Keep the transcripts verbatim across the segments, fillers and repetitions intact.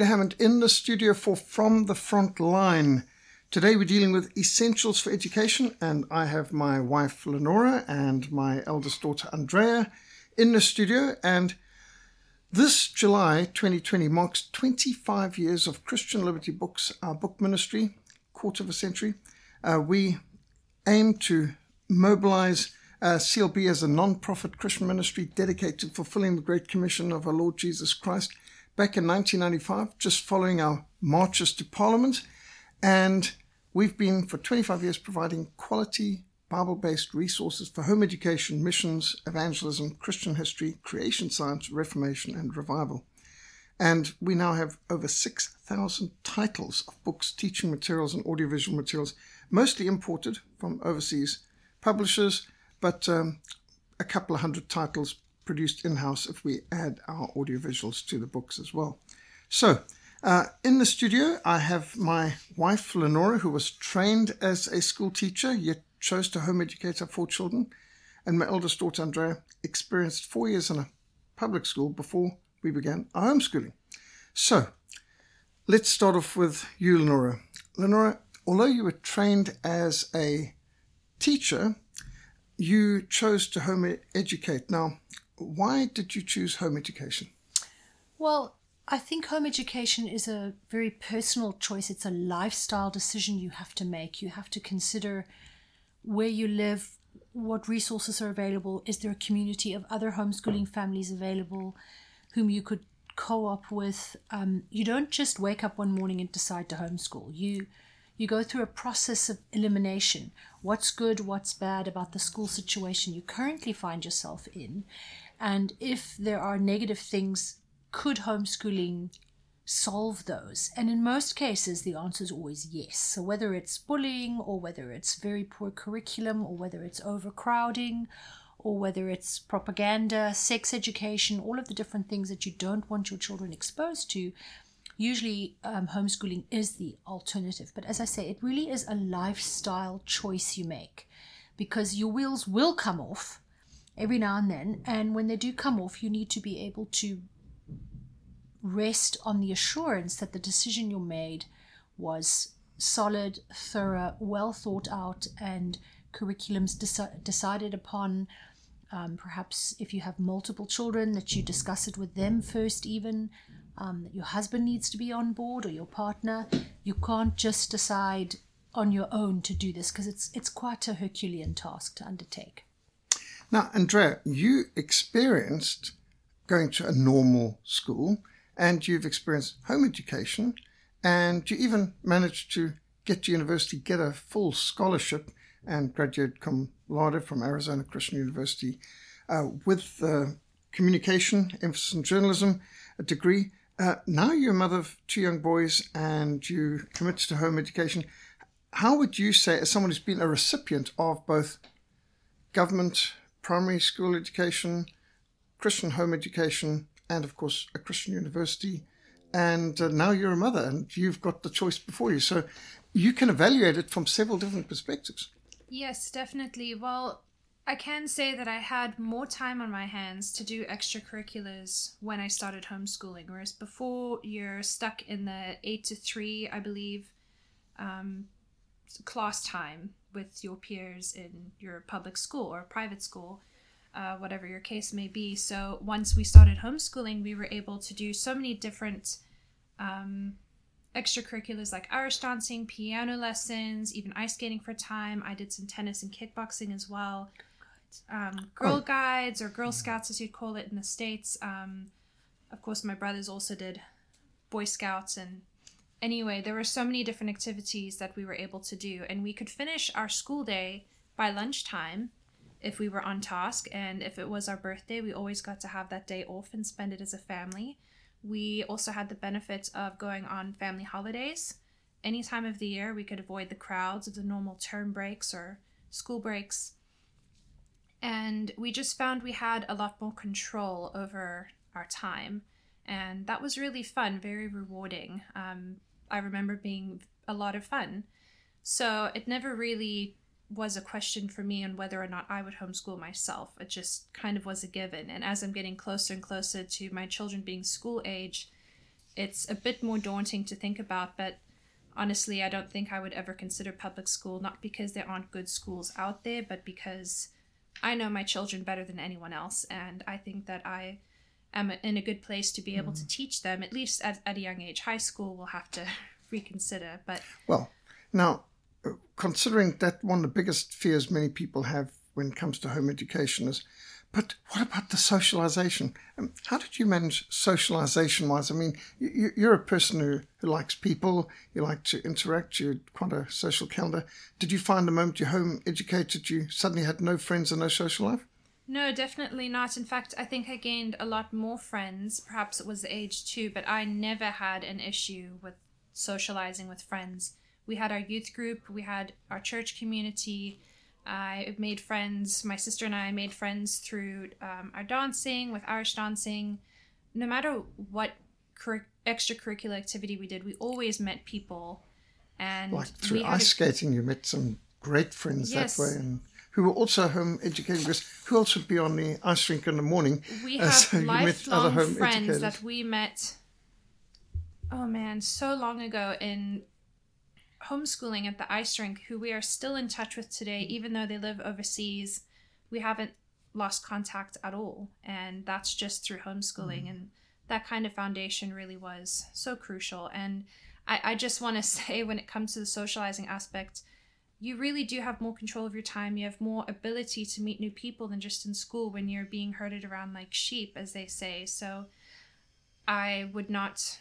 Peter Hammond in the studio for From the Front Line. Today we're dealing with essentials for education, and I have my wife Lenora and my eldest daughter Andrea in the studio. And this July twenty twenty marks twenty-five years of Christian Liberty Books, our book ministry, quarter of a century. Uh, we aim to mobilize uh, C L B as a non-profit Christian ministry dedicated to fulfilling the Great Commission of our Lord Jesus Christ back in nineteen ninety-five, just following our marches to Parliament. And we've been for twenty-five years providing quality Bible-based resources for home education, missions, evangelism, Christian history, creation science, reformation, and revival. And we now have over six thousand titles of books, teaching materials, and audiovisual materials, mostly imported from overseas publishers, but um, a couple of hundred titles produced in-house if we add our audiovisuals to the books as well. So, uh, in the studio, I have my wife, Lenora, who was trained as a school teacher, yet chose to home educate her four children, and my eldest daughter, Andrea, experienced four years in a public school before we began our homeschooling. So, let's start off with you, Lenora. Lenora, although you were trained as a teacher, you chose to home educate. Now, why did you choose home education? Well, I think home education is a very personal choice. It's a lifestyle decision you have to make. You have to consider where you live, what resources are available. Is there a community of other homeschooling families available whom you could co-op with? Um, you don't just wake up one morning and decide to homeschool. You you go through a process of elimination. What's good, what's bad about the school situation you currently find yourself in? And if there are negative things, could homeschooling solve those? And in most cases, the answer is always yes. So whether it's bullying, or whether it's very poor curriculum, or whether it's overcrowding, or whether it's propaganda, sex education, all of the different things that you don't want your children exposed to, usually um, homeschooling is the alternative. But as I say, it really is a lifestyle choice you make, because your wheels will come off every now and then. And when they do come off, you need to be able to rest on the assurance that the decision you made was solid, thorough, well thought out, and curriculums deci- decided upon. Um, perhaps if you have multiple children, that you discuss it with them first, even um, that your husband needs to be on board, or your partner. You can't just decide on your own to do this, because it's it's quite a Herculean task to undertake. Now, Andrea, you experienced going to a normal school, and you've experienced home education, and you even managed to get to university, get a full scholarship, and graduate cum laude from Arizona Christian University uh, with uh, communication, emphasis in journalism, a degree. Uh, now you're a mother of two young boys, and you commit to home education. How would you say, as someone who's been a recipient of both government primary school education, Christian home education, and of course a Christian university, and uh, now you're a mother and you've got the choice before you, so you can evaluate it from several different perspectives? Yes, definitely. Well, I can say that I had more time on my hands to do extracurriculars when I started homeschooling, whereas before you're stuck in the eight to three, I believe, um, class time with your peers in your public school or private school, uh, whatever your case may be. So once we started homeschooling, we were able to do so many different um, extracurriculars like Irish dancing, piano lessons, even ice skating for time. I did some tennis and kickboxing as well. Um, Girl oh. Guides, or Girl Scouts as you'd call it in the States. Um, of course, my brothers also did Boy Scouts. And anyway, there were so many different activities that we were able to do. And we could finish our school day by lunchtime if we were on task. And if it was our birthday, we always got to have that day off and spend it as a family. We also had the benefit of going on family holidays. Any time of the year, we could avoid the crowds of the normal term breaks or school breaks. And we just found we had a lot more control over our time. And that was really fun, very rewarding. Um, I remember being a lot of fun. So it never really was a question for me on whether or not I would homeschool myself. It just kind of was a given. And as I'm getting closer and closer to my children being school age, it's a bit more daunting to think about, but honestly, I don't think I would ever consider public school, not because there aren't good schools out there, but because I know my children better than anyone else, and I think that I am in a good place to be able mm. to teach them, at least at, at a young age. High school we'll have to reconsider, but... Well, now, considering that one of the biggest fears many people have when it comes to home education is, but what about the socialization? Um, how did you manage socialization-wise? I mean, you, you're a person who, who likes people, you like to interact, you're quite a social calendar. Did you find the moment you're home educated, you suddenly had no friends and no social life? No, definitely not. In fact, I think I gained a lot more friends. Perhaps it was the age too, but I never had an issue with socializing with friends. We had our youth group, we had our church community. I made friends, my sister and I made friends through um, our dancing, with Irish dancing. No matter what cur- extracurricular activity we did, we always met people. And like through we ice a- skating, you met some great friends yes. that way, and who were also home educated, because who else would be on the ice rink in the morning? We uh, have so lifelong friends educators. That we met, oh man, so long ago in homeschooling at the ice rink, who we are still in touch with today, even though they live overseas. We haven't lost contact at all, and that's just through homeschooling. Mm. And that kind of foundation really was so crucial. And I, I just want to say, when it comes to the socializing aspect, you really do have more control of your time. You have more ability to meet new people than just in school when you're being herded around like sheep, as they say. So I would not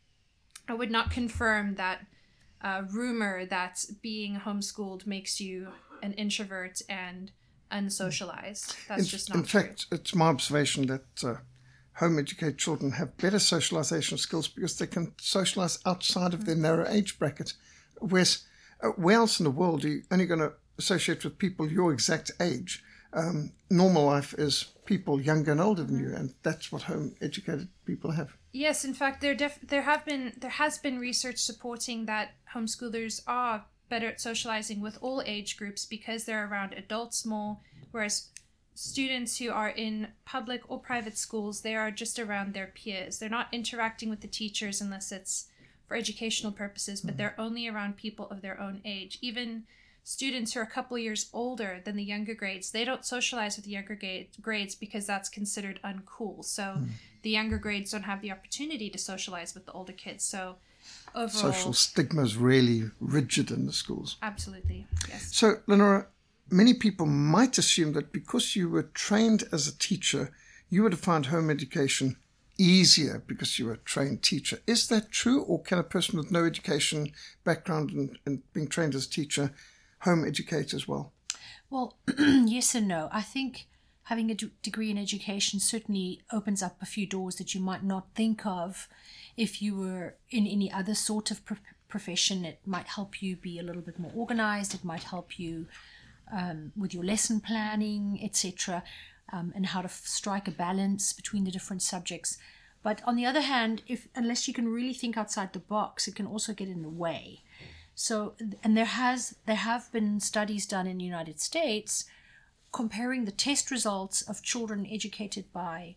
I would not confirm that uh, rumor that being homeschooled makes you an introvert and unsocialized. That's in, just not in true. In fact, it's my observation that uh, home-educated children have better socialization skills because they can socialize outside of mm-hmm. their narrow age bracket. Whereas, uh, where else in the world are you only going to associate with people your exact age? Um, normal life is people younger and older than you, and that's what home-educated people have. Yes, in fact, there def- there have been there has been research supporting that homeschoolers are better at socializing with all age groups because they're around adults more, whereas students who are in public or private schools, they are just around their peers. They're not interacting with the teachers unless it's for educational purposes, but mm-hmm. they're only around people of their own age. Even students who are a couple of years older than the younger grades, they don't socialize with the younger ga- grades because that's considered uncool. So mm. the younger grades don't have the opportunity to socialize with the older kids. So overall, social stigma is really rigid in the schools. Absolutely, yes. So, Lenora, many people might assume that because you were trained as a teacher, you would have found home education easier because you were a trained teacher. Is that true, or can a person with no education background and, and being trained as a teacher home educate as well? Well, yes and no. I think having a d- degree in education certainly opens up a few doors that you might not think of if you were in any other sort of pro- profession. It might help you be a little bit more organized. It might help you um, with your lesson planning, et cetera, um, and how to f- strike a balance between the different subjects. But on the other hand, if unless you can really think outside the box, it can also get in the way. So, and there has there have been studies done in the United States comparing the test results of children educated by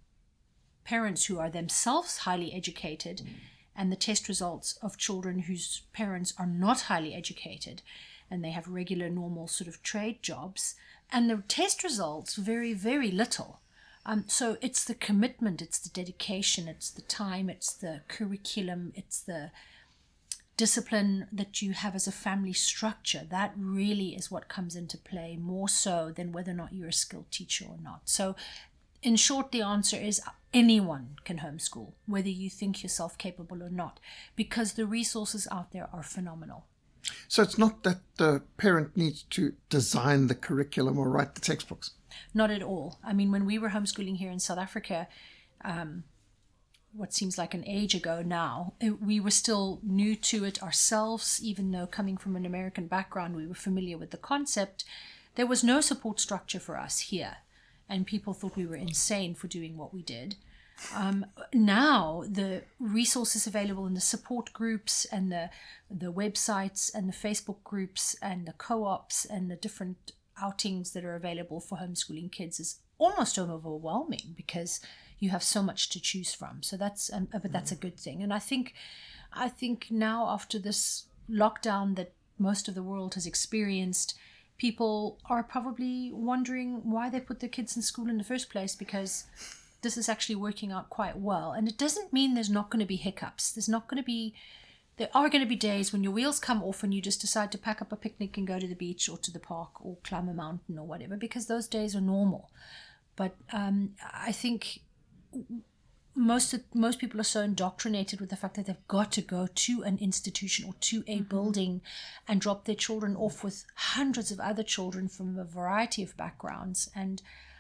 parents who are themselves highly educated mm. and the test results of children whose parents are not highly educated and they have regular, normal sort of trade jobs. And the test results vary very little. Um, so it's the commitment, it's the dedication, it's the time, it's the curriculum, it's the discipline that you have as a family structure. That really is what comes into play more so than whether or not you're a skilled teacher or not. So in short, the answer is anyone can homeschool, whether you think yourself capable or not, because the resources out there are phenomenal. So it's not that the parent needs to design the curriculum or write the textbooks? Not at all. I mean, when we were homeschooling here in South Africa, um, what seems like an age ago now, it, we were still new to it ourselves, even though coming from an American background, we were familiar with the concept. There was no support structure for us here, and people thought we were insane for doing what we did. Um, now, the resources available in the support groups and the, the websites and the Facebook groups and the co-ops and the different outings that are available for homeschooling kids is almost overwhelming because you have so much to choose from. So that's um, but that's a good thing. And I think I think now, after this lockdown that most of the world has experienced, people are probably wondering why they put their kids in school in the first place, because this is actually working out quite well. And it doesn't mean there's not going to be hiccups. There's not going to be, there are going to be days when your wheels come off and you just decide to pack up a picnic and go to the beach or to the park or climb a mountain or whatever, because those days are normal. But um, I think most of, most people are so indoctrinated with the fact that they've got to go to an institution or to a mm-hmm. building and drop their children off with hundreds of other children from a variety of backgrounds. And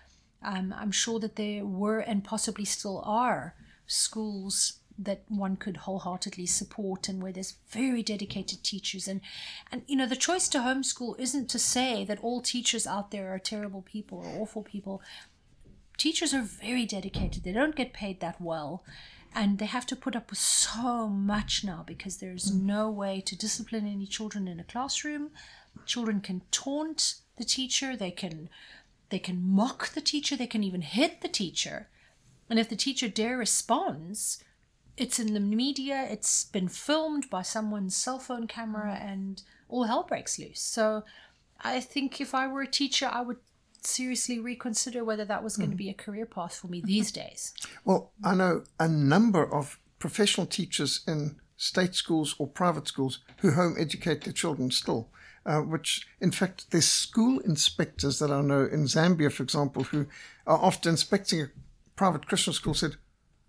um, I'm sure that there were and possibly still are schools that one could wholeheartedly support and where there's very dedicated teachers. And, and you know, the choice to homeschool isn't to say that all teachers out there are terrible people or awful people. Teachers are very dedicated. They don't get paid that well, and they have to put up with so much now because there's mm. no way to discipline any children in a classroom. Children can taunt the teacher. They can, they can mock the teacher. They can even hit the teacher. And if the teacher dare responds, it's in the media. It's been filmed by someone's cell phone camera, and all hell breaks loose. So I think if I were a teacher, I would seriously reconsider whether that was going mm. to be a career path for me these days. Well, I know a number of professional teachers in state schools or private schools who home educate their children still, uh, which, in fact, there's school inspectors that I know in Zambia, for example, who are after inspecting a private Christian school said,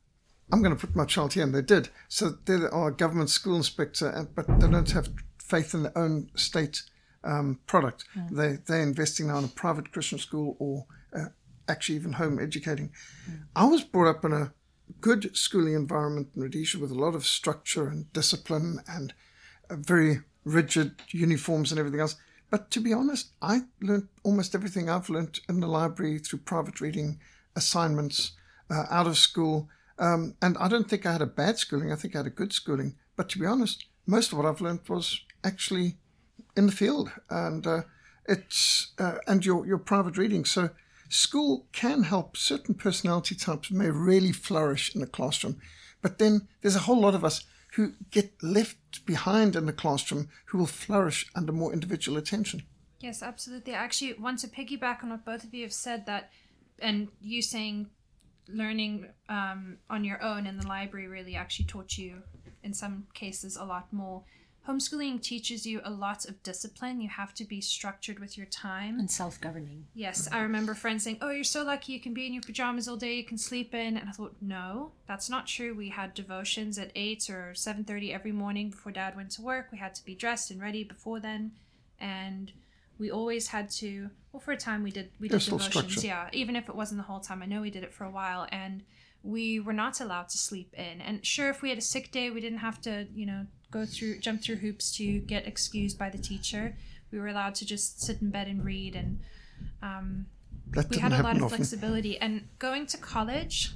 I'm going to put my child here, and they did. So they are a government school inspector, but they don't have faith in their own state Um, product. Mm. They, they're investing now in a private Christian school or uh, actually even home educating. Mm. I was brought up in a good schooling environment in Rhodesia with a lot of structure and discipline and uh, very rigid uniforms and everything else. But to be honest, I learned almost everything I've learned in the library through private reading, assignments, uh, out of school. Um, and I don't think I had a bad schooling. I think I had a good schooling. But to be honest, most of what I've learned was actually in the field, and uh, it's uh, and your your private reading. So school can help. Certain personality types may really flourish in the classroom, but then there's a whole lot of us who get left behind in the classroom who will flourish under more individual attention. Yes, absolutely. I actually want to piggyback on what both of you have said, that, and you saying learning um, on your own in the library really actually taught you, in some cases, a lot more. Homeschooling teaches you a lot of discipline. You have to be structured with your time. And self-governing. Yes. I remember friends saying, oh, you're so lucky. You can be in your pajamas all day. You can sleep in. And I thought, no, that's not true. We had devotions at eight or seven thirty every morning before Dad went to work. We had to be dressed and ready before then. And we always had to, well, for a time we did, we did devotions. Structure. Yeah. Even if it wasn't the whole time. I know we did it for a while. And we were not allowed to sleep in. And sure, if we had a sick day, we didn't have to, you know, go through, jump through hoops to get excused by the teacher. We were allowed to just sit in bed and read, and um, we had a lot of often. flexibility. And going to college,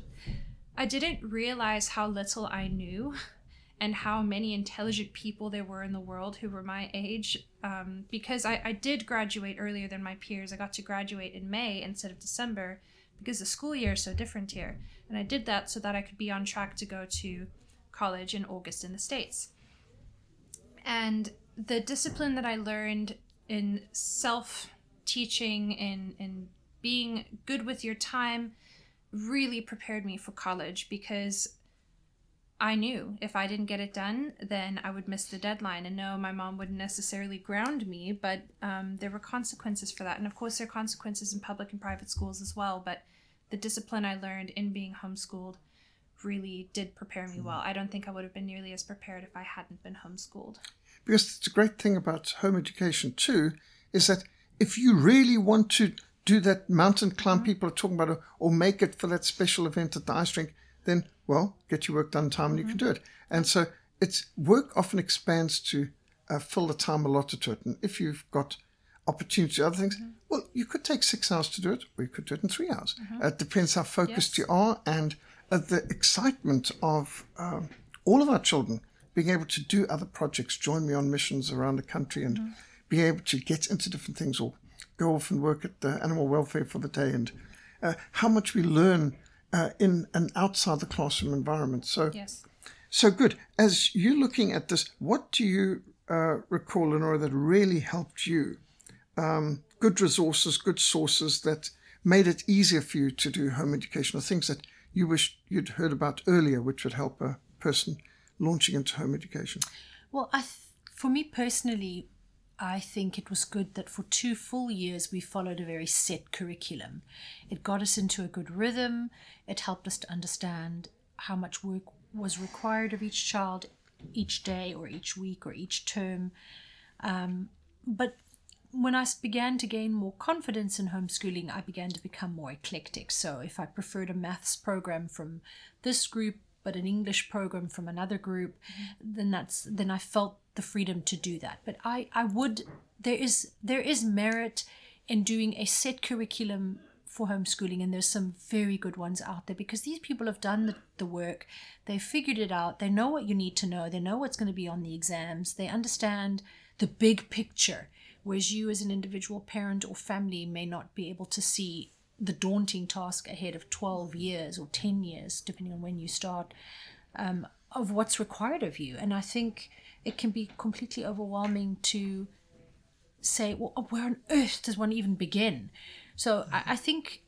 I didn't realize how little I knew and how many intelligent people there were in the world who were my age, um, because I, I did graduate earlier than my peers. I got to graduate in May instead of December because the school year is so different here. And I did that so that I could be on track to go to college in August in the States. And the discipline that I learned in self-teaching, in, in being good with your time, really prepared me for college, because I knew if I didn't get it done, then I would miss the deadline. And no, my mom wouldn't necessarily ground me, but um, there were consequences for that. And of course, there are consequences in public and private schools as well. But the discipline I learned in being homeschooled really did prepare me well. I don't think I would have been nearly as prepared if I hadn't been homeschooled. Because it's a great thing about home education too, is that if you really want to do that mountain climb mm-hmm. people are talking about, or, or make it for that special event at the ice rink, then, well, get your work done in time and mm-hmm. you can do it. And so it's work often expands to uh, fill the time allotted to it. And if you've got opportunity to other things, mm-hmm. well, you could take six hours to do it, or you could do it in three hours. Mm-hmm. Uh, it depends how focused yes. you are, and uh, the excitement of um, all of our children being able to do other projects, join me on missions around the country, and mm-hmm. be able to get into different things, or go off and work at the animal welfare for the day, and uh, how much we learn uh, in an outside the classroom environment. So, Yes. so good. As you're looking at this, what do you uh, recall, Lenora, that really helped you? Um, good resources, good sources that made it easier for you to do home education, or things that you wish you'd heard about earlier, which would help a person launching into home education? Well, I th- for me personally, I think it was good that for two full years we followed a very set curriculum. It got us into a good rhythm. It helped us to understand how much work was required of each child each day or each week or each term. Um, but when I began to gain more confidence in homeschooling, I began to become more eclectic. So if I preferred a maths program from this group, but an English program from another group, mm-hmm. then that's then I felt the freedom to do that. But I, I would there is there is merit in doing a set curriculum for homeschooling, and there's some very good ones out there because these people have done the, the work, they've figured it out, they know what you need to know, they know what's going to be on the exams, they understand the big picture, whereas you as an individual parent or family may not be able to see the daunting task ahead of twelve years or ten years, depending on when you start, um, of what's required of you. And I think it can be completely overwhelming to say, well, where on earth does one even begin? So I, I think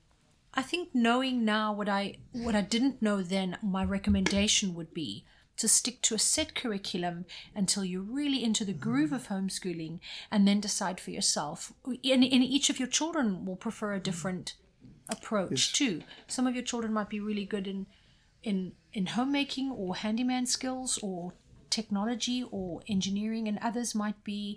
I think knowing now what I what I didn't know then, my recommendation would be to stick to a set curriculum until you're really into the groove of homeschooling, and then decide for yourself. And, and each of your children will prefer a different approach yes. too. Some of your children might be really good in in in homemaking or handyman skills or technology or engineering, and others might be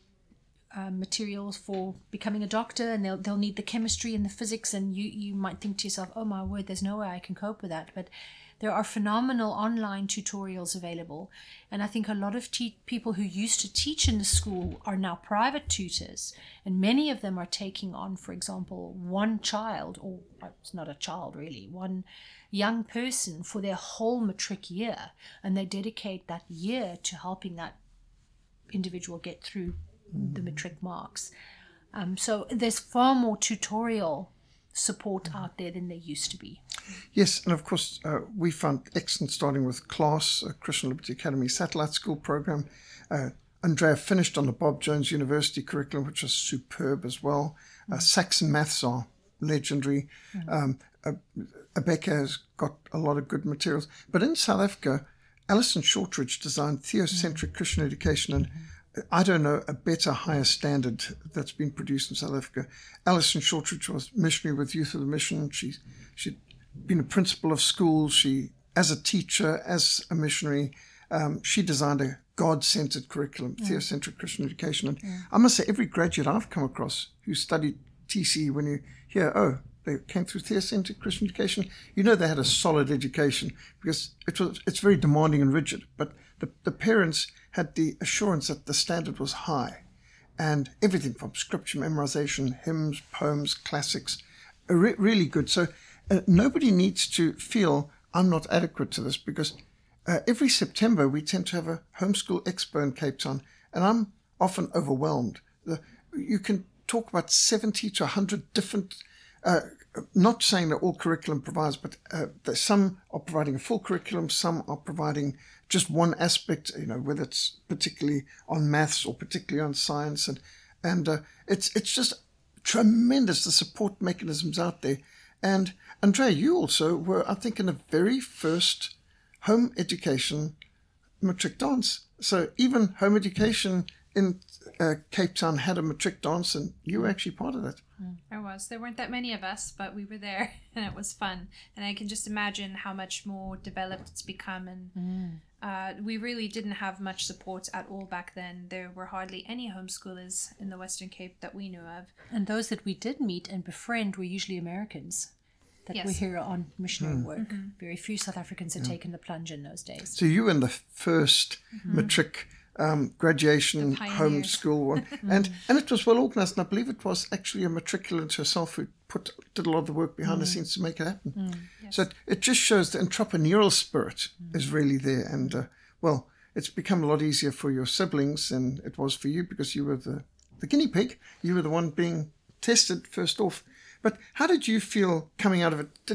uh, materials for becoming a doctor, and they'll they'll need the chemistry and the physics, and you you might think to yourself, oh my word, there's no way I can cope with that. But there are phenomenal online tutorials available. And I think a lot of te- people who used to teach in the school are now private tutors. And many of them are taking on, for example, one child, or it's not a child really, one young person for their whole matric year. And they dedicate that year to helping that individual get through mm. the matric marks. Um, so there's far more tutorial support out there than there used to be. Yes, and of course, uh, we found excellent starting with CLASS, a Christian Liberty Academy satellite school program. Uh, Andrea finished on the Bob Jones University curriculum, which was superb as well. Uh, mm. Saxon Maths are legendary. Mm. Um, uh, Abeka has got a lot of good materials. But in South Africa, Alison Shortridge designed theocentric mm. Christian education, and mm. I don't know a better, higher standard that's been produced in South Africa. Alison Shortridge was missionary with Youth of the Mission. She's she'd been a principal of schools. She, as a teacher, as a missionary, um, she designed a God-centered curriculum, yeah. theocentric Christian education. And yeah. I must say, every graduate I've come across who studied T C E, when you hear, oh, they came through theocentric Christian education, you know they had a solid education, because it was it's very demanding and rigid. But the, the parents had the assurance that the standard was high, and everything from scripture memorization, hymns, poems, classics, re- really good. So uh, nobody needs to feel I'm not adequate to this, because uh, every September we tend to have a homeschool expo in Cape Town, and I'm often overwhelmed. The, you can talk about seventy to one hundred different, uh, not saying that all curriculum provides, but uh, some are providing a full curriculum, some are providing just one aspect, you know, whether it's particularly on maths or particularly on science. And and uh, it's it's just tremendous, the support mechanisms out there. And Andrea, you also were, I think, in the very first home education matric dance. So even home education in uh, Cape Town had a matric dance, and you were actually part of that. I was. There weren't that many of us, but we were there, and it was fun. And I can just imagine how much more developed it's become. And mm. uh, we really didn't have much support at all back then. There were hardly any homeschoolers in the Western Cape that we knew of. And those that we did meet and befriend were usually Americans that yes. were here on missionary mm. work. Mm-hmm. Very few South Africans had yeah. taken the plunge in those days. So you were in the first mm-hmm. matric Um, graduation homeschool one, and and it was well organized, and I believe it was actually a matriculant herself who put did a lot of the work behind mm. the scenes to make it happen. Mm. Yes. So it, it just shows the entrepreneurial spirit mm. is really there, and uh, well, it's become a lot easier for your siblings than it was for you, because you were the the guinea pig, you were the one being tested first off. But how did you feel coming out of it? Did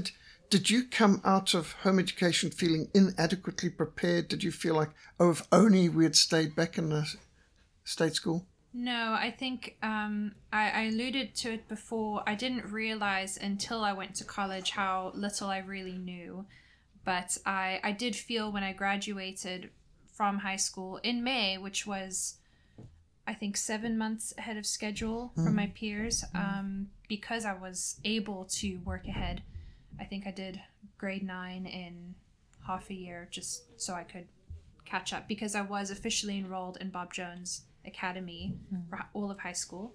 Did you come out of home education feeling inadequately prepared? Did you feel like, oh, if only we had stayed back in the state school? No, I think um, I, I alluded to it before. I didn't realize until I went to college how little I really knew. But I, I did feel when I graduated from high school in May, which was, I think, seven months ahead of schedule mm. from my peers, um, because I was able to work ahead. I think I did grade nine in half a year just so I could catch up, because I was officially enrolled in Bob Jones Academy mm. for all of high school.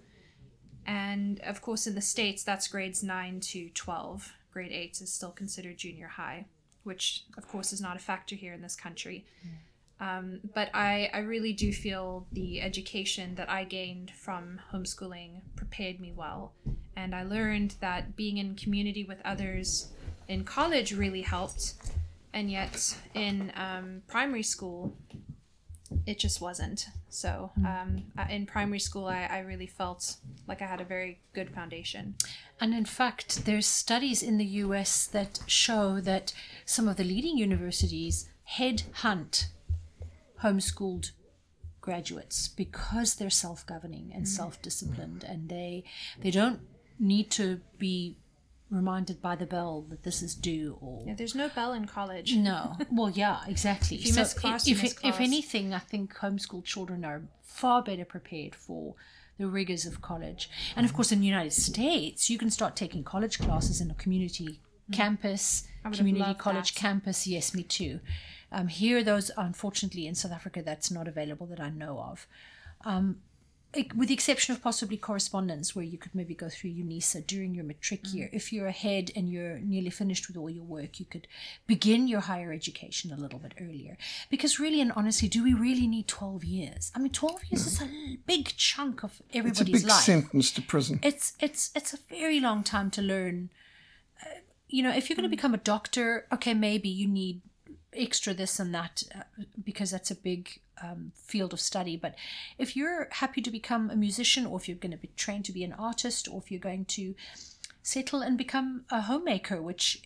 And of course in the States, that's grades nine to twelve. Grade eight is still considered junior high, which of course is not a factor here in this country. Mm. Um, but I, I really do feel the education that I gained from homeschooling prepared me well. And I learned that being in community with others in college really helped. And yet in um, primary school, it just wasn't. So um, in primary school, I, I really felt like I had a very good foundation. And in fact, there's studies in the U S that show that some of the leading universities headhunt homeschooled graduates because they're self-governing and mm. self-disciplined, and they they don't need to be reminded by the bell that this is due. Or yeah, there's no bell in college. No. Well, yeah, exactly. If you so miss class, if, you if, miss class. If anything, I think homeschooled children are far better prepared for the rigors of college. And of course, in the United States, you can start taking college classes in a community mm. campus, community college that. campus. Yes, me too. Um, here, those, unfortunately, in South Africa, that's not available that I know of. Um, it, with the exception of possibly correspondence, where you could maybe go through UNISA during your matric mm. year. If you're ahead and you're nearly finished with all your work, you could begin your higher education a little bit earlier. Because really and honestly, do we really need twelve years? I mean, twelve years is a big chunk of everybody's life. It's a big life. sentence to prison. It's, it's, it's a very long time to learn. Uh, you know, if you're going to become a doctor, okay, maybe you need extra this and that uh, because that's a big um, field of study. But if you're happy to become a musician, or if you're going to be trained to be an artist, or if you're going to settle and become a homemaker, which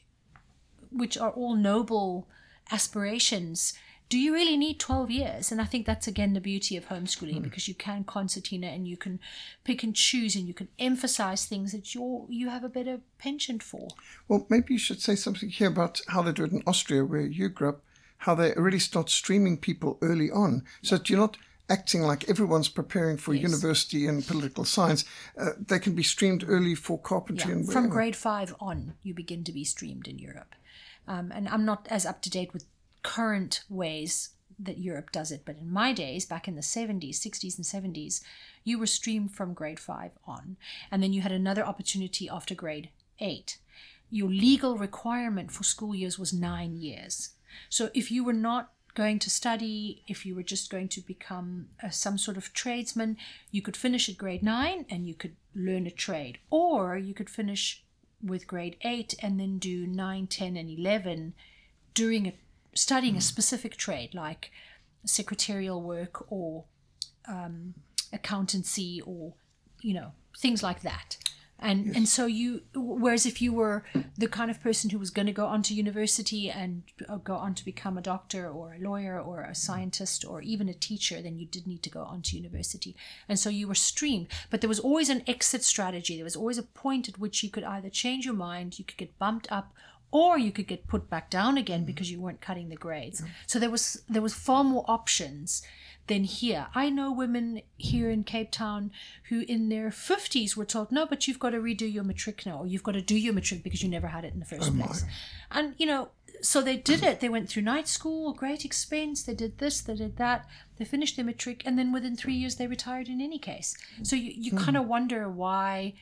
which are all noble aspirations, do you really need twelve years? And I think that's again the beauty of homeschooling, mm. because you can concertina and you can pick and choose and you can emphasize things that you're, you have a better penchant for. Well, maybe you should say something here about how they do it in Austria, where you grew up, how they really start streaming people early on, so that you're not acting like everyone's preparing for yes. university and political science. Uh, they can be streamed early for carpentry yeah. and from grade five on, you begin to be streamed in Europe. Um, and I'm not as up to date with current ways that Europe does it, but in my days, back in the seventies, sixties and seventies, you were streamed from grade five on, and then you had another opportunity after grade eight. Your legal requirement for school years was nine years. So if you were not going to study, if you were just going to become uh, some sort of tradesman, you could finish at grade nine and you could learn a trade, or you could finish with grade eight and then do nine, ten and eleven during a studying a specific trade like secretarial work or um, accountancy, or, you know, things like that. And yes. and so you, whereas if you were the kind of person who was going to go on to university and go on to become a doctor or a lawyer or a scientist or even a teacher, then you did need to go on to university. And so you were streamed. But there was always an exit strategy. There was always a point at which you could either change your mind, you could get bumped up, or you could get put back down again because you weren't cutting the grades. Mm. So there was there was far more options than here. I know women here in Cape Town who in their fifties were told, no, but you've got to redo your matric now, or you've got to do your matric because you never had it in the first oh place. My. And, you know, so they did it. They went through night school, great expense. They did this, they did that. They finished their matric, and then within three years they retired in any case. So you, you mm. kind of wonder why...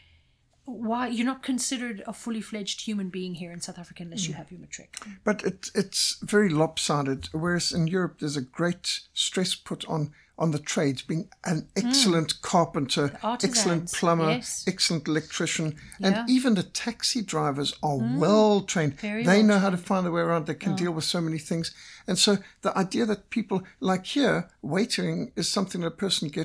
why you're not considered a fully fledged human being here in South Africa unless you have your matric. But it, it's very lopsided, whereas in Europe there's a great stress put on, on the trades, being an excellent mm. carpenter, excellent plumber, yes. excellent electrician, yeah. and even the taxi drivers are mm. well trained. Very they well know trained. How to find their way around. They can oh. deal with so many things. And so the idea that people, like here, waitering is something that a person gets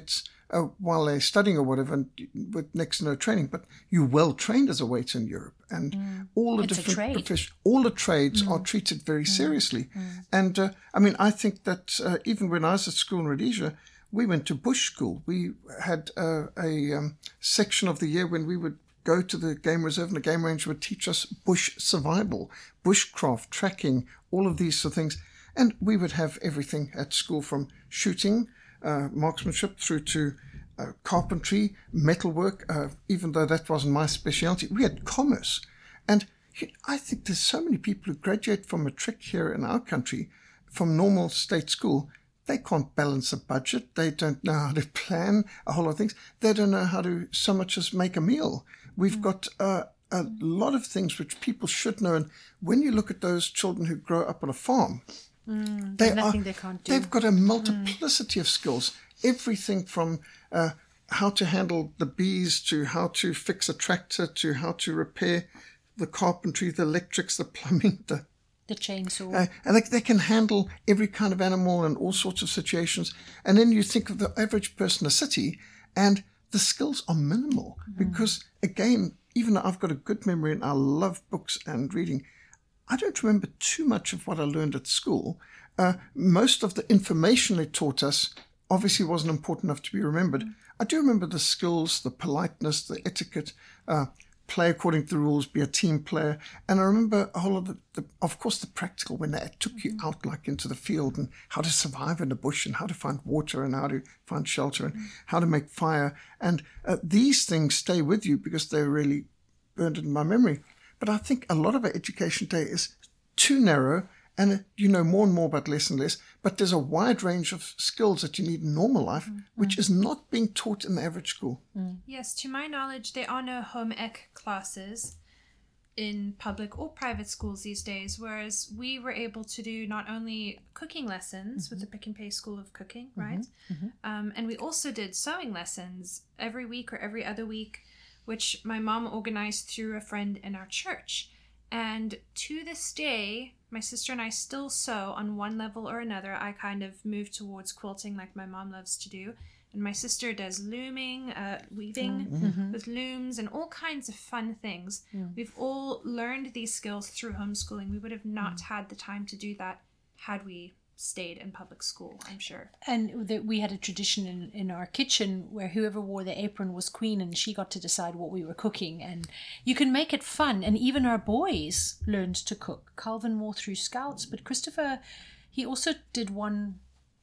uh, while they're studying or whatever, and with next to no training. But you're well trained as a waiter in Europe, and mm. all the it's different professions, all the trades mm. are treated very mm. seriously. Mm. And uh, I mean, I think that uh, even when I was at school in Rhodesia, we went to bush school. We had uh, a um, section of the year when we would go to the game reserve, and the game ranger would teach us bush survival, bushcraft, tracking, all of these sort of things. And we would have everything at school, from shooting, uh, marksmanship, through to uh, carpentry, metalwork, uh, even though that wasn't my specialty. We had commerce. And I think there's so many people who graduate from matric here in our country, from normal state school. They can't balance a budget. They don't know how to plan a whole lot of things. They don't know how to so much as make a meal. We've mm. got uh, a lot of things which people should know. And when you look at those children who grow up on a farm, mm, they nothing are, they can't do. They've got a multiplicity mm. of skills. Everything from uh, how to handle the bees, to how to fix a tractor, to how to repair the carpentry, the electrics, the plumbing, the The chainsaw. Uh, and they, they can handle every kind of animal and all sorts of situations. And then you think of the average person in a city, and the skills are minimal. Mm. Because, again, even though I've got a good memory and I love books and reading, I don't remember too much of what I learned at school. Uh, most of the information they taught us obviously wasn't important enough to be remembered. Mm. I do remember the skills, the politeness, the etiquette, uh, play according to the rules, be a team player. And I remember a whole lot of the, the of course, the practical, when they took you out like into the field, and how to survive in the bush, and how to find water, and how to find shelter, and mm. how to make fire. And uh, these things stay with you because they're really burned in my memory. But I think a lot of our education today is too narrow, and you know more and more about less and less. But there's a wide range of skills that you need in normal life, mm. which is not being taught in the average school. Mm. Yes, to my knowledge, there are no home ec classes in public or private schools these days, whereas we were able to do not only cooking lessons mm-hmm. with the Pick and Pay School of Cooking, mm-hmm. right? Mm-hmm. Um, and we also did sewing lessons every week or every other week, which my mom organized through a friend in our church. And to this day, my sister and I still sew on one level or another. I kind of moved towards quilting like my mom loves to do. And my sister does looming, uh, weaving mm-hmm. with looms, and all kinds of fun things. Mm. We've all learned these skills through homeschooling. We would have not mm. had the time to do that had we stayed in public school, I'm sure. And that we had a tradition in, in our kitchen where whoever wore the apron was queen, and she got to decide what we were cooking. And you can make it fun. And even our boys learned to cook. Calvin more through Scouts, but Christopher, he also did one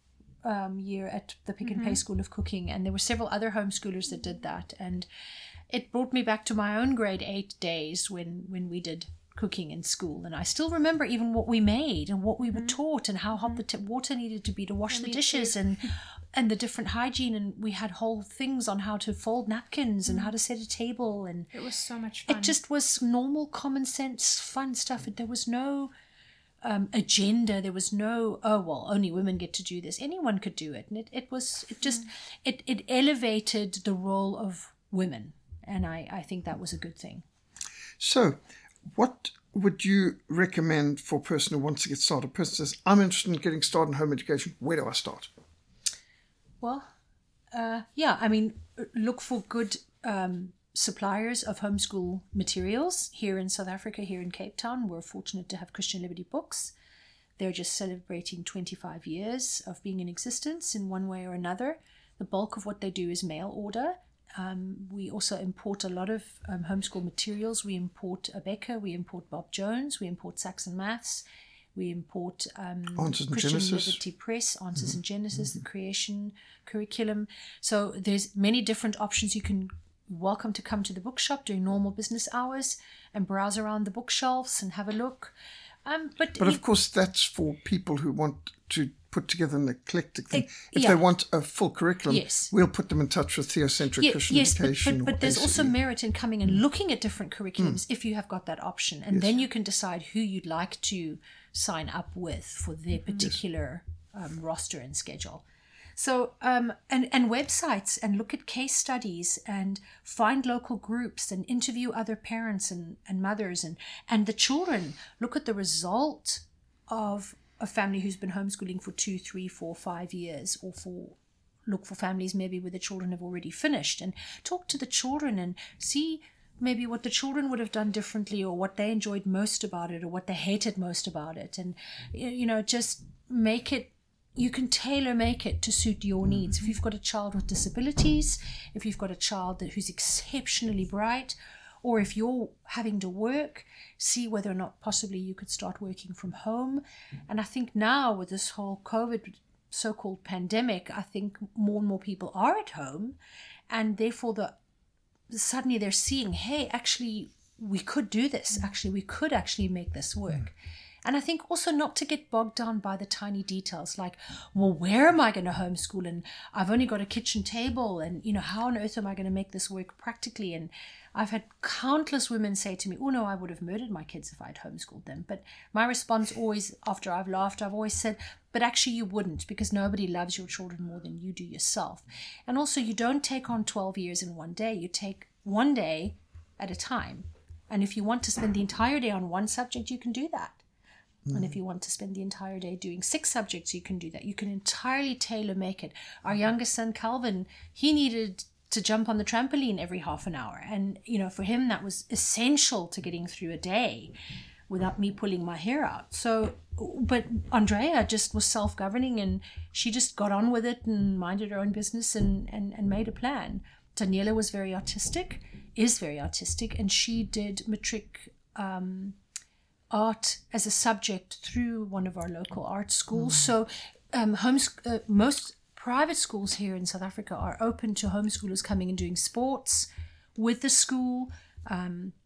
um, year at the Pick and Pay mm-hmm. School of Cooking. And there were several other homeschoolers that did that. And it brought me back to my own grade eight days when, when we did cooking in school. And I still remember even what we made and what we were mm-hmm. taught, and how hot mm-hmm. the t- water needed to be to wash and the dishes, and and the different hygiene. And we had whole things on how to fold napkins mm-hmm. and how to set a table. And it was so much fun. It just was normal, common sense, fun stuff. There was no um, agenda. There was no, oh, well, only women get to do this. Anyone could do it. And it, it was, it just, mm-hmm. it, it elevated the role of women. And I, I think that was a good thing. So, what would you recommend for a person who wants to get started? A person says, I'm interested in getting started in home education. Where do I start? Well, uh, yeah, I mean, look for good um, suppliers of homeschool materials. Here in South Africa, here in Cape Town, we're fortunate to have Christian Liberty Books. They're just celebrating twenty-five years of being in existence in one way or another. The bulk of what they do is mail order. Um, we also import a lot of um, homeschool materials. We import Abeka, we import Bob Jones, we import Saxon Maths, we import um, Answers Christian Genesis. Liberty Press, Answers Mm-hmm. in Genesis, Mm-hmm. the creation curriculum. So there's many different options. You can welcome to come to the bookshop during normal business hours and browse around the bookshelves and have a look. Um, but but it, of course, that's for people who want to put together an eclectic thing. It, if yeah. they want a full curriculum, yes. we'll put them in touch with Theocentric yeah, Christian yes, Education. But, but, but there's A C E. also merit in coming and looking at different curriculums mm. if you have got that option. And yes. then you can decide who you'd like to sign up with for their particular yes. um, roster and schedule. So, um, and, and websites, and look at case studies, and find local groups, and interview other parents and, and mothers and, and the children. Look at the result of a family who's been homeschooling for two, three, four, five years, or for look for families maybe where the children have already finished, and talk to the children and see maybe what the children would have done differently, or what they enjoyed most about it, or what they hated most about it. And, you know, just make it, you can tailor make it to suit your needs. If you've got a child with disabilities, if you've got a child that who's exceptionally bright, or if you're having to work, see whether or not possibly you could start working from home. And I think now with this whole COVID so-called pandemic, I think more and more people are at home, and therefore the suddenly they're seeing, hey, actually we could do this. Actually, we could actually make this work. And I think also not to get bogged down by the tiny details, like, well, where am I going to homeschool? And I've only got a kitchen table, and, you know, how on earth am I going to make this work practically? And I've had countless women say to me, oh no, I would have murdered my kids if I'd homeschooled them. But my response always, after I've laughed, I've always said, but actually you wouldn't, because nobody loves your children more than you do yourself. And also, you don't take on twelve years in one day. You take one day at a time. And if you want to spend the entire day on one subject, you can do that. Mm. And if you want to spend the entire day doing six subjects, you can do that. You can entirely tailor make it. Our youngest son, Calvin, he needed to jump on the trampoline every half an hour. And, you know, for him, that was essential to getting through a day without me pulling my hair out. So, but Andrea just was self-governing, and she just got on with it and minded her own business and, and, and made a plan. Daniela was very artistic, is very artistic, and she did matric um, art as a subject through one of our local art schools. Mm. So um, homes, uh, most private schools here in South Africa are open to homeschoolers coming and doing sports with the school, um,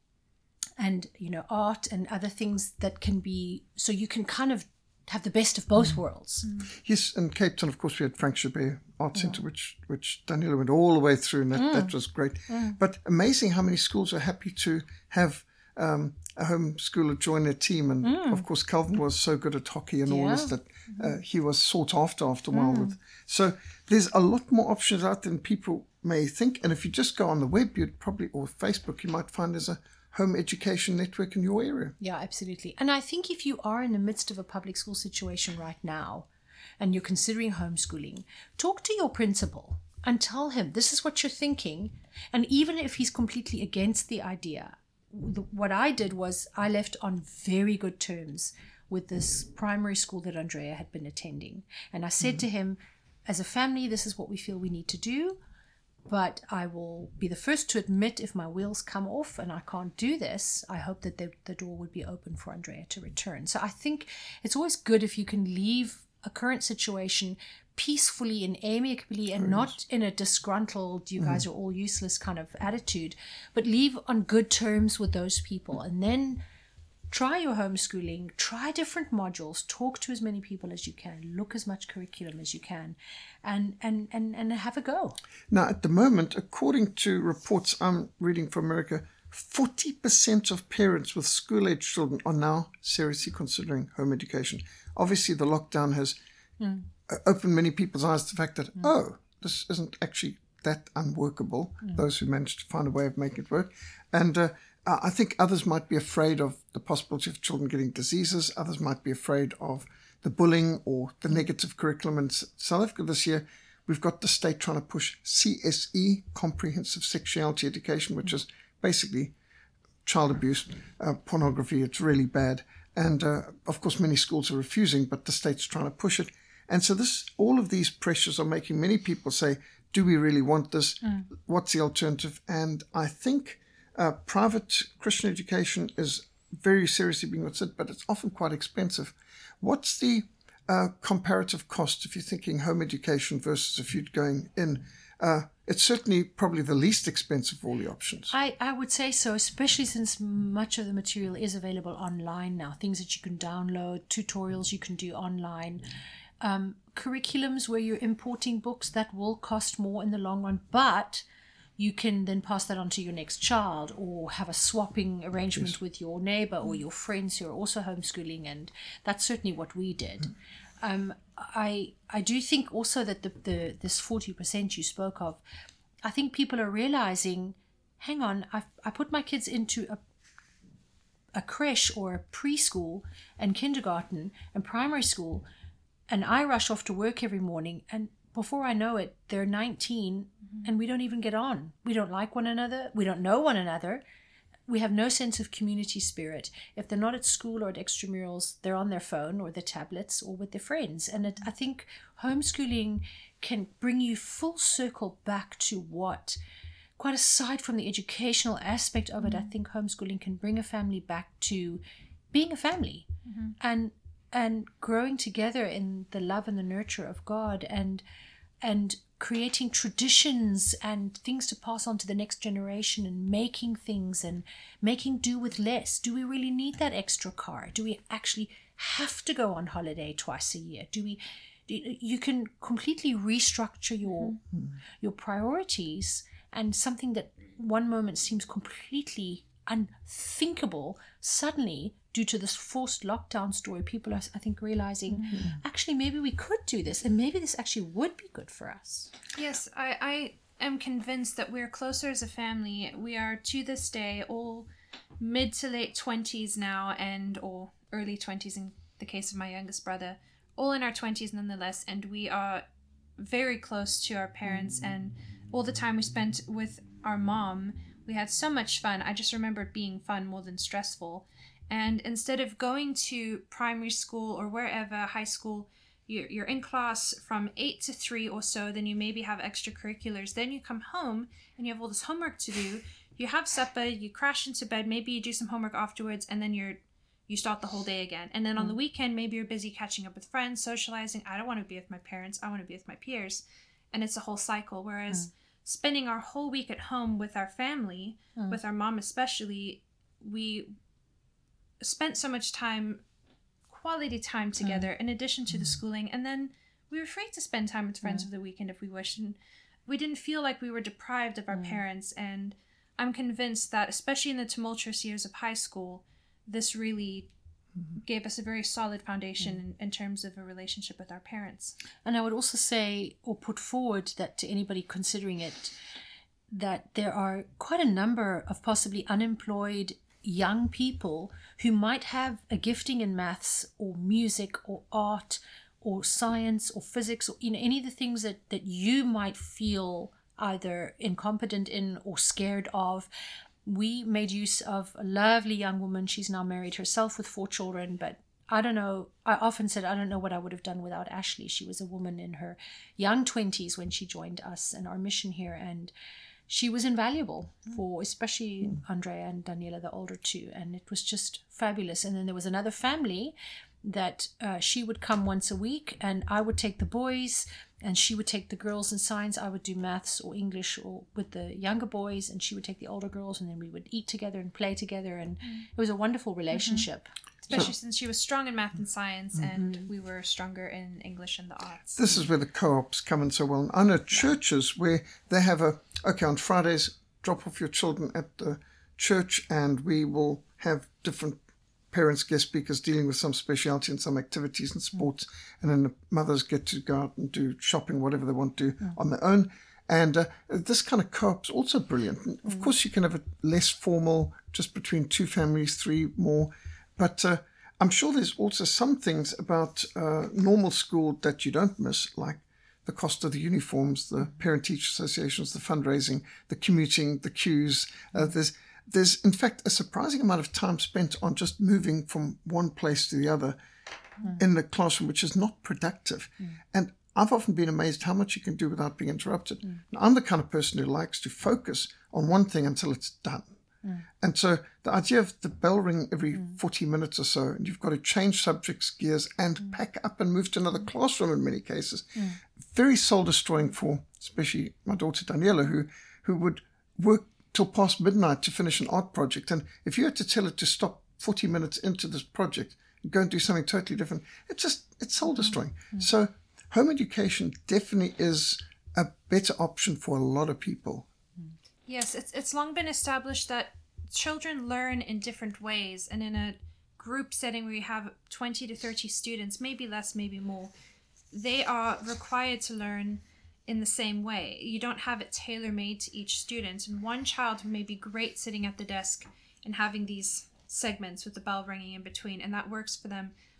and, you know, art and other things that can be, so you can kind of have the best of both mm. worlds. Mm. Yes, in Cape Town, of course, we had Frank Chabert Art yeah. Centre, which which Daniela went all the way through, and that, mm. that was great. Mm. But amazing how many schools are happy to have um, a homeschooler join their team. And, mm. of course, Calvin was so good at hockey and yeah. all this that uh, he was sought after after a while. Mm. With. So there's a lot more options out than people may think. And if you just go on the web, you'd probably, or Facebook, you might find there's a home education network in your area. Yeah, absolutely. And I think if you are in the midst of a public school situation right now and you're considering homeschooling, talk to your principal and tell him this is what you're thinking. And even if he's completely against the idea, the, what I did was I left on very good terms with this primary school that Andrea had been attending. And I said mm. to him, as a family, this is what we feel we need to do. But I will be the first to admit if my wheels come off and I can't do this, I hope that the, the door would be open for Andrea to return. So I think it's always good if you can leave a current situation peacefully and amicably, and not in a disgruntled, you guys mm. are all useless kind of attitude, but leave on good terms with those people. And then try your homeschooling, try different modules, talk to as many people as you can, look as much curriculum as you can, and and and, and have a go. Now, at the moment, according to reports I'm reading from America, forty percent of parents with school-age children are now seriously considering home education. Obviously, the lockdown has mm. opened many people's eyes to the fact that, mm. oh, this isn't actually that unworkable, mm. those who managed to find a way of making it work. And uh, I think others might be afraid of the possibility of children getting diseases. Others might be afraid of the bullying or the negative curriculum. In South Africa this year, we've got the state trying to push C S E, Comprehensive Sexuality Education, which is basically child abuse, uh, pornography. It's really bad. And, uh, of course, many schools are refusing, but the state's trying to push it. And so this, all of these pressures are making many people say, do we really want this? Mm. What's the alternative? And I think Uh, private Christian education is very seriously being considered, but it's often quite expensive. What's the uh, comparative cost if you're thinking home education versus if you're going in? Uh, it's certainly probably the least expensive of all the options. I, I would say so, especially since much of the material is available online now. Things that you can download, tutorials you can do online. Um, curriculums where you're importing books, that will cost more in the long run, but you can then pass that on to your next child, or have a swapping arrangement yes. with your neighbor or your friends who are also homeschooling. And that's certainly what we did. Mm. Um, I I do think also that the, the this forty percent you spoke of, I think people are realizing, hang on, I I put my kids into a a creche or a preschool and kindergarten and primary school, and I rush off to work every morning, and before I know it, they're nineteen mm-hmm. and we don't even get on. We don't like one another. We don't know one another. We have no sense of community spirit. If they're not at school or at extramurals, they're on their phone or their tablets or with their friends. And it, I think homeschooling can bring you full circle back to what, quite aside from the educational aspect of it, mm-hmm. I think homeschooling can bring a family back to being a family mm-hmm. and and growing together in the love and the nurture of God, and and creating traditions and things to pass on to the next generation, and making things and making do with less. Do we really need that extra car? Do we actually have to go on holiday twice a year? Do we? Do, you can completely restructure your mm-hmm. your priorities, and something that one moment seems completely unthinkable, suddenly, due to this forced lockdown story, people are, I think, realizing, mm-hmm. actually, maybe we could do this, and maybe this actually would be good for us. Yes, I, I am convinced that we're closer as a family. We are, to this day, all mid to late twenties now, and or early twenties in the case of my youngest brother, all in our twenties nonetheless, and we are very close to our parents, and all the time we spent with our mom, we had so much fun. I just remember it being fun more than stressful. And instead of going to primary school or wherever, high school, you're, you're in class from eight to three or so, then you maybe have extracurriculars. Then you come home and you have all this homework to do. You have supper, you crash into bed, maybe you do some homework afterwards, and then you're you start the whole day again. And then on mm. the weekend, maybe you're busy catching up with friends, socializing. I don't want to be with my parents. I want to be with my peers. And it's a whole cycle. Whereas mm. spending our whole week at home with our family, mm. with our mom especially, we spent so much time, quality time together, mm. in addition to mm. the schooling. And then we were free to spend time with friends mm. over the weekend if we wished. And we didn't feel like we were deprived of our mm. parents. And I'm convinced that, especially in the tumultuous years of high school, this really mm-hmm. gave us a very solid foundation mm. in, in terms of a relationship with our parents. And I would also say, or put forward, that to anybody considering it, that there are quite a number of possibly unemployed young people who might have a gifting in maths or music or art or science or physics, or you know, any of the things that, that you might feel either incompetent in or scared of. We made use of a lovely young woman. She's now married herself with four children, but I don't know. I often said, I don't know what I would have done without Ashley. She was a woman in her young twenties when she joined us and our mission here. And she was invaluable for especially Andrea and Daniela, the older two. And it was just fabulous. And then there was another family that uh, she would come once a week, and I would take the boys and she would take the girls in science. I would do maths or English or with the younger boys, and she would take the older girls, and then we would eat together and play together. And mm. it was a wonderful relationship. Mm-hmm. Especially so, since she was strong in math and science, mm-hmm. and we were stronger in English and the arts. This is where the co-ops come in so well. I know churches where they have a, okay, on Fridays, drop off your children at the church, and we will have different parents, guest speakers dealing with some speciality and some activities and sports, mm. and then the mothers get to go out and do shopping, whatever they want to do mm. on their own. And uh, this kind of co-op's also brilliant. Mm. Of course, you can have it less formal, just between two families, three more. But uh, I'm sure there's also some things about uh, normal school that you don't miss, like the cost of the uniforms, the parent-teacher associations, the fundraising, the commuting, the queues. Uh, there's There's, in fact, a surprising amount of time spent on just moving from one place to the other mm. in the classroom, which is not productive. Mm. And I've often been amazed how much you can do without being interrupted. Mm. Now, I'm the kind of person who likes to focus on one thing until it's done. Mm. And so the idea of the bell ring every mm. forty minutes or so, and you've got to change subjects, gears, and mm. pack up and move to another classroom in many cases, mm. very soul-destroying for especially my daughter Daniela, who, who would work till past midnight to finish an art project. And if you had to tell it to stop forty minutes into this project and go and do something totally different, it's just, it's soul destroying. Mm-hmm. So home education definitely is a better option for a lot of people. Yes, it's it's long been established that children learn in different ways. And in a group setting where you have twenty to thirty students, maybe less, maybe more, they are required to learn in the same way. You don't have it tailor-made to each student. And one child may be great sitting at the desk and having these segments with the bell ringing in between, and that works for them.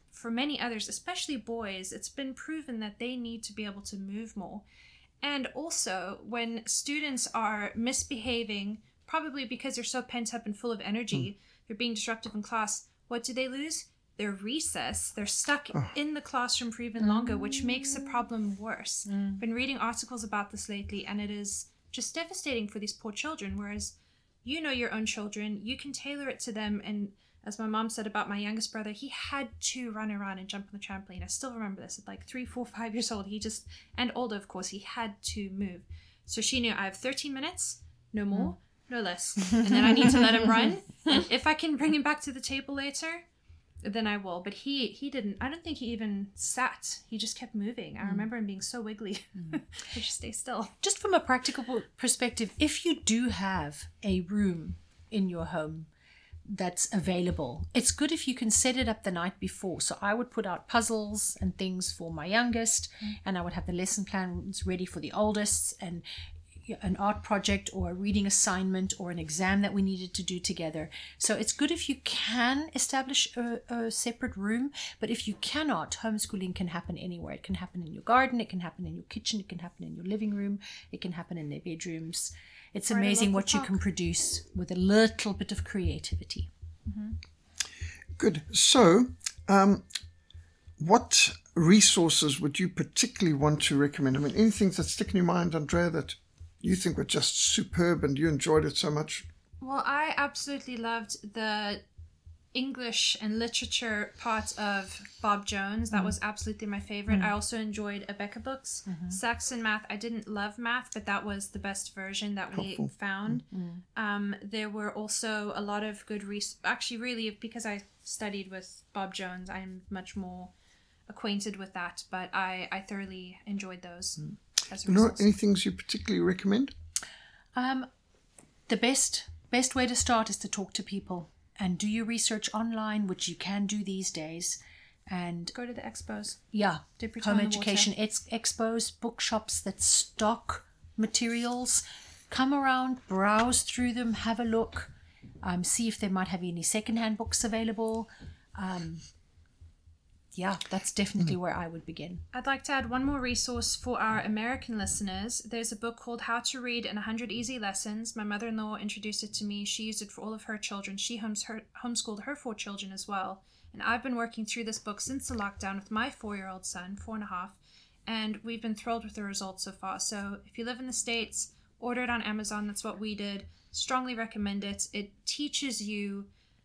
for many others, especially boys, it's been proven that they need to be able to move more. And also, when students are misbehaving, probably because they're so pent up and full of energy, mm. they're being disruptive in class, what do they lose? Their recess. They're stuck oh. in the classroom for even longer, mm. which makes the problem worse. Mm. I've been reading articles about this lately, and it is just devastating for these poor children, whereas you know your own children, you can tailor it to them. And as my mom said about my youngest brother, he had to run around and jump on the trampoline. I still remember this. At like three, four, five years old, he just, and older, of course, he had to move. So she knew I have thirteen minutes, no more, mm. no less. And then I need to let him run. And if I can bring him back to the table later, then I will. But he, he didn't, I don't think he even sat. He just kept moving. I mm. remember him being so wiggly. Mm. He just stay still. Just from a practical perspective, if you do have a room in your home that's available, it's good if you can set it up the night before. So I would put out puzzles and things for my youngest, mm. and I would have the lesson plans ready for the oldest, and an art project or a reading assignment or an exam that we needed to do together. So it's good if you can establish a, a separate room, but if you cannot, homeschooling can happen anywhere. It can happen in your garden, it can happen in your kitchen, it can happen in your living room, it can happen in their bedrooms. It's right, amazing what you can produce with a little bit of creativity. Mm-hmm. Good. So, um, what resources would you particularly want to recommend? I mean, anything that stick in your mind, Andrea, that you think were just superb and you enjoyed it so much? Well, I absolutely loved the English and literature part of Bob Jones. That mm. was absolutely my favorite. Mm. I also enjoyed Abeka books. Mm-hmm. Saxon math, I didn't love math, but that was the best version that Helpful. we found. Mm-hmm. Um, there were also a lot of good res- actually really, because I studied with Bob Jones, I'm much more acquainted with that, but I, I thoroughly enjoyed those. Mm. As Nora, any things you particularly recommend? Um, the best best way to start is to talk to people and do your research online, which you can do these days. And go to the expos. Yeah, home education ex- expos, bookshops that stock materials. Come around, browse through them, have a look, um, see if they might have any secondhand books available. Um, Yeah, that's definitely mm. where I would begin. I'd like to add one more resource for our American listeners. There's a book called How to Read in one hundred Easy Lessons. My mother-in-law introduced it to me. She used it for all of her children. She homes her, homeschooled her four children as well. And I've been working through this book since the lockdown with my four-year-old son, four and a half. And we've been thrilled with the results so far. So if you live in the States, order it on Amazon. That's what we did. Strongly recommend it. It teaches you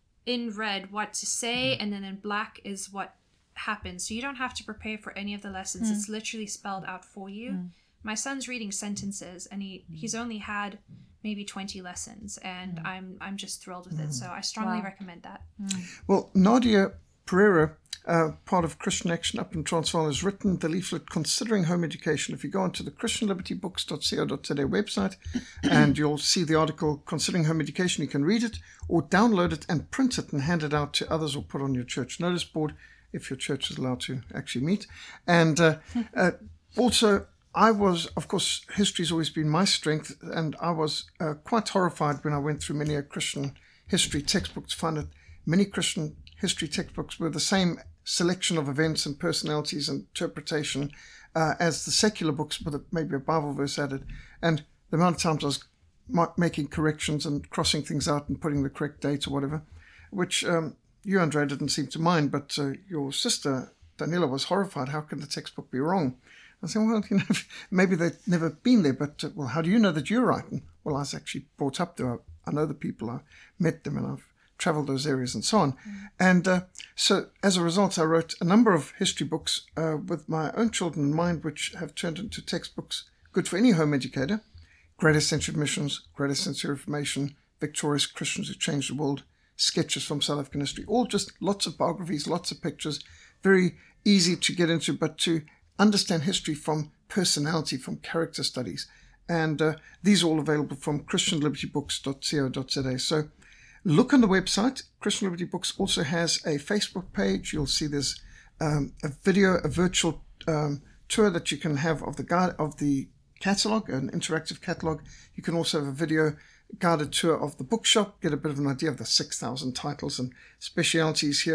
in red what to say, and then in black is what happens, so you don't have to prepare for any of the lessons. Mm. It's literally spelled out for you. Mm. My son's reading sentences, and he mm. he's only had maybe twenty lessons, and mm. I'm I'm just thrilled with mm. it. So I strongly wow. recommend that. Mm. Well, Nadia Pereira, uh, part of Christian Action up in Transvaal, has written the leaflet Considering Home Education. If you go onto the christian liberty books dot co dot za website, and you'll see the article Considering Home Education, you can read it or download it and print it and hand it out to others or put on your church notice board, if your church is allowed to actually meet. And uh, uh, also, I was, of course, history's always been my strength, and I was uh, quite horrified when I went through many a Christian history textbook to find that many Christian history textbooks were the same selection of events and personalities and interpretation uh, as the secular books, with a, maybe a Bible verse added. And the amount of times I was ma- making corrections and crossing things out and putting the correct date or whatever, which... Um, You, Andrea, didn't seem to mind, but uh, your sister, Daniela, was horrified. How can the textbook be wrong? I said, well, you know, maybe they'd never been there, but, uh, well, how do you know that you're right? And, well, I was actually brought up there. I, I know the people. I met them, and I've traveled those areas and so on. Mm. And uh, so, as a result, I wrote a number of history books uh, with my own children in mind, which have turned into textbooks good for any home educator. Greatest Century of Missions, Greatest Century of Reformation, Victorious Christians Who Changed the World, sketches from South African history, all just lots of biographies, lots of pictures, very easy to get into, but to understand history from personality, from character studies. And uh, these are all available from christian liberty books dot co dot za. So look on the website. Christian Liberty Books also has a Facebook page. You'll see there's um, a video, a virtual um, tour that you can have of the guide of the catalog, an interactive catalog. You can also have a video guided tour of the bookshop, get a bit of an idea of the six thousand titles and specialities here.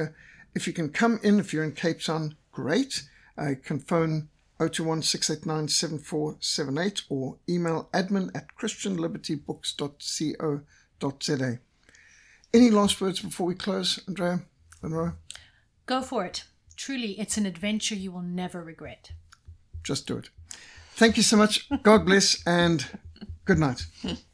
If you can come in, if you're in Cape Town, great. Uh, you can phone oh two one, six eight nine, seven four seven eight or email admin at christian liberty books dot co dot za. Any last words before we close, Andrea? Lenora? Go for it. Truly, it's an adventure you will never regret. Just do it. Thank you so much. God bless and good night.